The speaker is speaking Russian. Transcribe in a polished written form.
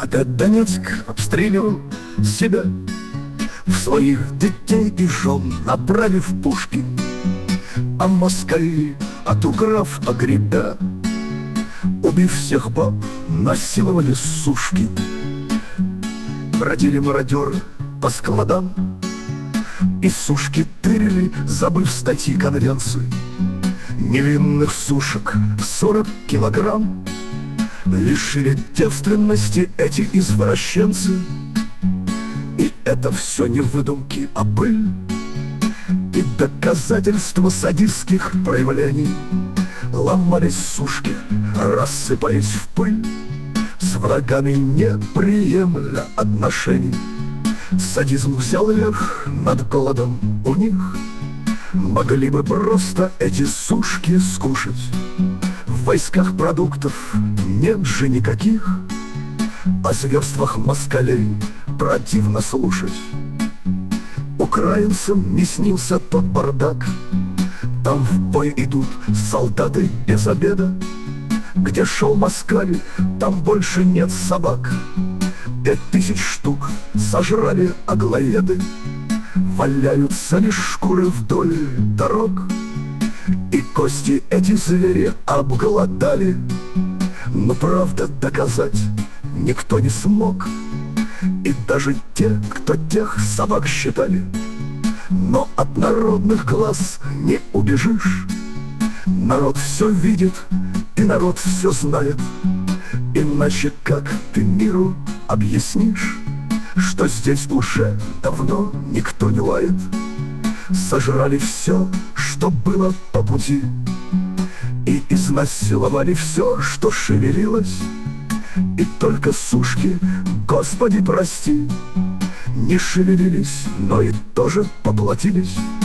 Опять Донецк обстреливал себя, в своих детей и жен направив пушки, а москали, отуграв огребя, убив всех баб, насиловали сушки. Бродили мародеры по складам и сушки тырили, забыв статьи конвенции. Невинных сушек 40 килограмм лишили девственности эти извращенцы. И это все не выдумки, а пыль и доказательства садистских проявлений. Ломались сушки, рассыпаясь в пыль, с врагами не приемля отношений. Садизм взял верх над голодом у них. Могли бы просто эти сушки скушать. В войсках продуктов нет же никаких. О зверствах москалей противно слушать. Украинцам не снился тот бардак. Там в бой идут солдаты без обеда. Где шел москаль, там больше нет собак. 5000 штук сожрали аглоеды. Валяются лишь шкуры вдоль дорог. И кости эти звери обглодали. Но правда доказать никто не смог. И даже те, кто тех собак считали. Но от народных глаз не убежишь. Народ все видит, и народ все знает. Иначе как ты миру объяснишь, что здесь уже давно никто не лает? Сожрали все, что было по пути, и изнасиловали все, что шевелилось. И только сушки, Господи прости, не шевелились, но и тоже поплатились.